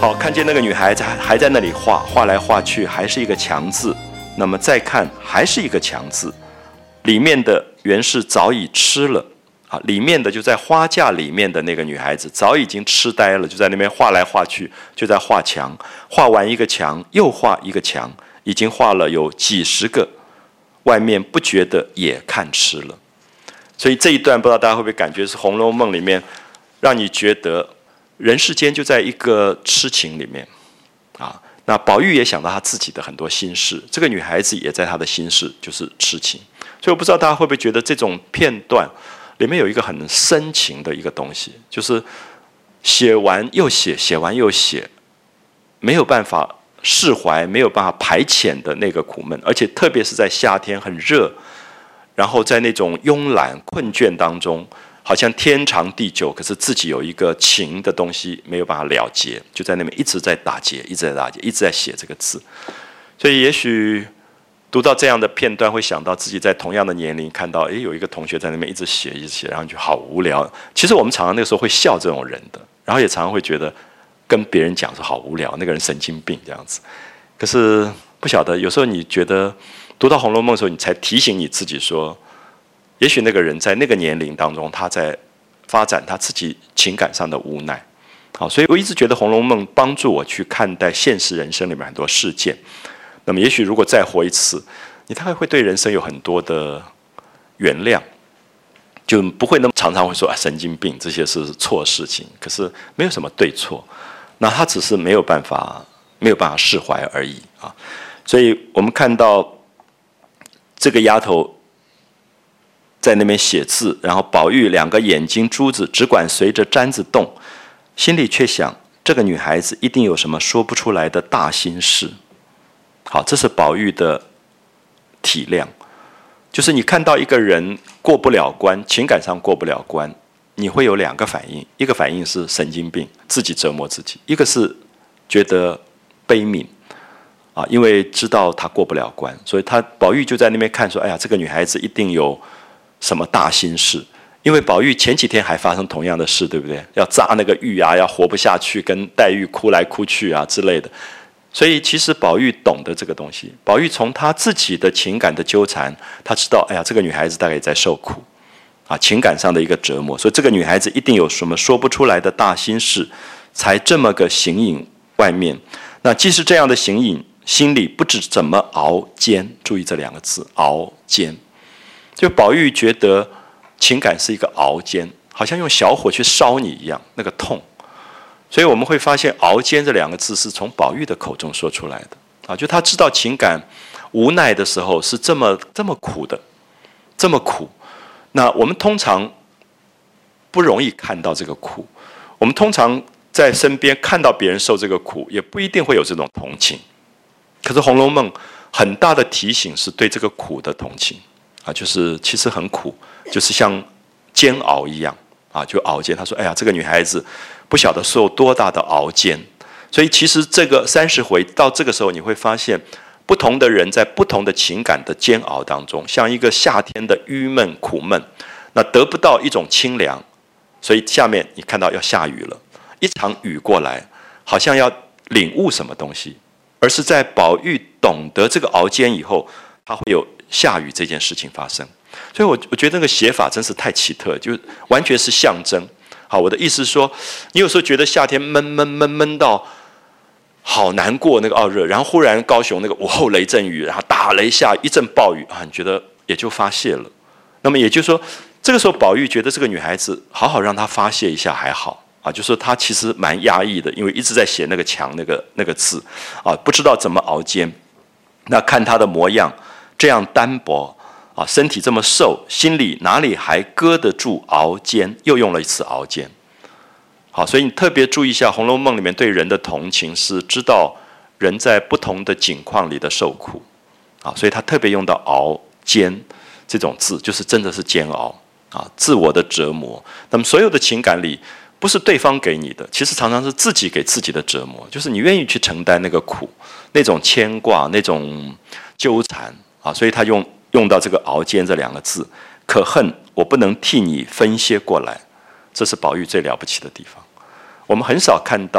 好，看见那个女孩子还在那里画，画来画去，还是一个强字。那么再看，还是一个强字，里面的原是早已吃了啊，里面的就在花架里面的那个女孩子早已经痴呆了，就在那边画来画去，就在画墙，画完一个墙又画一个墙，已经画了有几十个，外面不觉得也看吃了。所以这一段不知道大家会不会感觉是《红楼梦》里面让你觉得人世间就在一个痴情里面啊。那宝玉也想到他自己的很多心事，这个女孩子也在他的心事，就是痴情。所以我不知道大家会不会觉得这种片段里面有一个很深情的一个东西，就是写完又写，写完又写，没有办法释怀，没有办法排遣的那个苦闷，而且特别是在夏天很热，然后在那种慵懒困倦当中，好像天长地久，可是自己有一个情的东西没有办法了结，就在那边一直在打结，一直在打结，一直在写这个字。所以也许读到这样的片段，会想到自己在同样的年龄看到，有一个同学在那边一直写，一直写，然后就好无聊。其实我们常常那个时候会笑这种人的，然后也常常会觉得跟别人讲说好无聊，那个人神经病这样子。可是不晓得，有时候你觉得读到《红楼梦》的时候，你才提醒你自己说，也许那个人在那个年龄当中，他在发展他自己情感上的无奈。好，所以我一直觉得《红楼梦》帮助我去看待现实人生里面很多事件。那么也许如果再活一次，你大概会对人生有很多的原谅，就不会那么常常会说神经病，这些是错事情。可是没有什么对错，那他只是没有办法释怀而已啊。所以我们看到这个丫头在那边写字，然后宝玉两个眼睛珠子只管随着簪子动，心里却想这个女孩子一定有什么说不出来的大心事。好，这是宝玉的体谅，就是你看到一个人过不了关，情感上过不了关，你会有两个反应，一个反应是神经病，自己折磨自己，一个是觉得悲悯啊，因为知道他过不了关，所以宝玉就在那边看说，哎呀，这个女孩子一定有什么大心事。因为宝玉前几天还发生同样的事，对不对？要扎那个玉啊，要活不下去，跟黛玉哭来哭去啊之类的。所以其实宝玉懂得这个东西，宝玉从他自己的情感的纠缠，他知道，哎呀，这个女孩子大概也在受苦啊，情感上的一个折磨，所以这个女孩子一定有什么说不出来的大心事，才这么个形影外面。那既是这样的形影，心里不知怎么熬煎，注意这两个字，熬煎。就宝玉觉得情感是一个熬煎，好像用小火去烧你一样，那个痛。所以我们会发现熬煎这两个字是从宝玉的口中说出来的啊，就他知道情感无奈的时候是这么苦的，这么苦。那我们通常不容易看到这个苦，我们通常在身边看到别人受这个苦，也不一定会有这种同情。可是《红楼梦》很大的提醒是对这个苦的同情啊，就是其实很苦，就是像煎熬一样啊，就熬煎。他说：“哎呀，这个女孩子不晓得受多大的熬煎。”所以其实这个30回到这个时候，你会发现不同的人在不同的情感的煎熬当中，像一个夏天的郁闷苦闷，那得不到一种清凉，所以下面你看到要下雨了，一场雨过来，好像要领悟什么东西，而是在宝玉懂得这个熬煎以后，他会有下雨这件事情发生。所以我觉得那个写法真是太奇特，就完全是象征。好，我的意思是说，你有时候觉得夏天闷到好难过，那个傲热，然后忽然高雄那个午后雷阵雨，然后打雷下一阵暴雨啊，你觉得也就发泄了。那么也就是说，这个时候宝玉觉得这个女孩子好好让她发泄一下还好啊，就说她其实蛮压抑的，因为一直在写那个墙那个字啊，不知道怎么熬煎。那看她的模样这样单薄啊，身体这么瘦，心里哪里还搁得住熬煎？又用了一次熬煎。好，所以你特别注意一下，《红楼梦》里面对人的同情是知道人在不同的境况里的受苦啊，所以他特别用到熬煎这种字，就是真的是煎熬啊，自我的折磨。那么所有的情感里，不是对方给你的，其实常常是自己给自己的折磨，就是你愿意去承担那个苦，那种牵挂，那种纠缠啊，所以他用到这个熬煎这两个字，可恨我不能替你分些过来，这是宝玉最了不起的地方。我们很少看到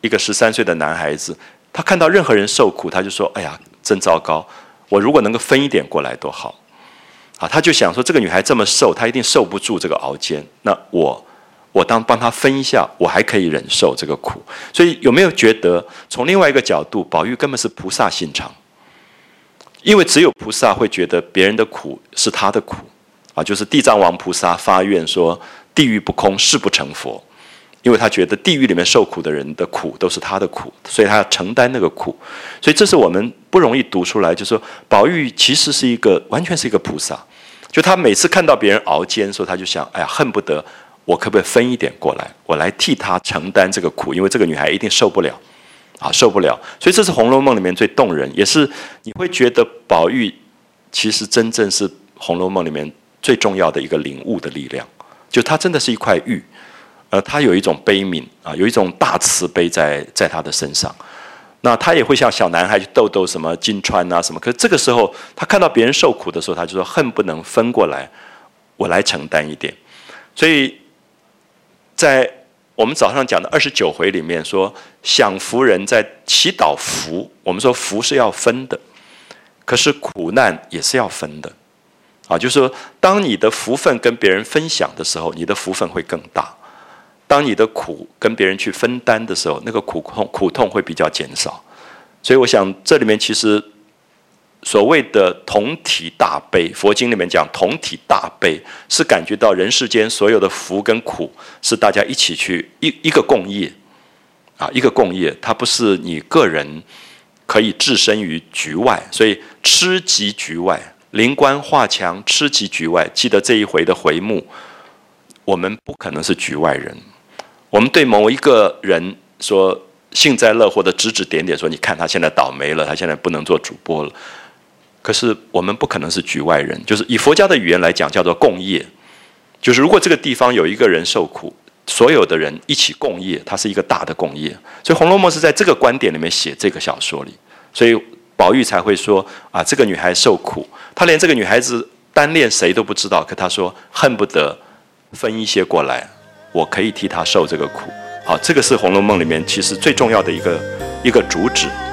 一个13岁的男孩子，他看到任何人受苦，他就说：“哎呀，真糟糕！我如果能够分一点过来多好。”啊，他就想说，这个女孩这么瘦，她一定受不住这个熬煎。那我当帮她分一下，我还可以忍受这个苦。所以有没有觉得，从另外一个角度，宝玉根本是菩萨心肠？因为只有菩萨会觉得别人的苦是他的苦，啊，就是地藏王菩萨发愿说：“地狱不空，誓不成佛。”因为他觉得地狱里面受苦的人的苦都是他的苦，所以他要承担那个苦。所以这是我们不容易读出来，就是说宝玉其实是完全是一个菩萨。就他每次看到别人熬煎的时候，他就想：哎呀，恨不得我可不可以分一点过来，我来替他承担这个苦，因为这个女孩一定受不了，啊，受不了。所以这是《红楼梦》里面最动人，也是你会觉得宝玉其实真正是《红楼梦》里面最重要的一个领悟的力量，就他真的是一块玉。他有一种悲悯啊，有一种大慈悲在他的身上。那他也会像小男孩去逗什么金钏啊什么，可是这个时候他看到别人受苦的时候，他就说恨不能分过来，我来承担一点。所以在我们早上讲的29回里面说，享福人在祈祷福，我们说福是要分的，可是苦难也是要分的啊，就是说当你的福分跟别人分享的时候，你的福分会更大。当你的苦跟别人去分担的时候，那个苦痛会比较减少。所以我想这里面其实所谓的同体大悲，佛经里面讲同体大悲，是感觉到人世间所有的福跟苦是大家一起去一个共业啊，一个共业，它不是你个人可以置身于局外。所以痴及局外，灵官画墙，痴及局外。记得这一回的回目，我们不可能是局外人。我们对某一个人说幸灾乐祸的指指点点，说你看他现在倒霉了，他现在不能做主播了。可是我们不可能是局外人，就是以佛家的语言来讲，叫做共业。就是如果这个地方有一个人受苦，所有的人一起共业，它是一个大的共业。所以《红楼梦》是在这个观点里面写这个小说里，所以宝玉才会说啊，这个女孩受苦，他连这个女孩子单恋谁都不知道，可他说恨不得分一些过来，我可以替他受这个苦。好，这个是《红楼梦》里面其实最重要的一个主旨。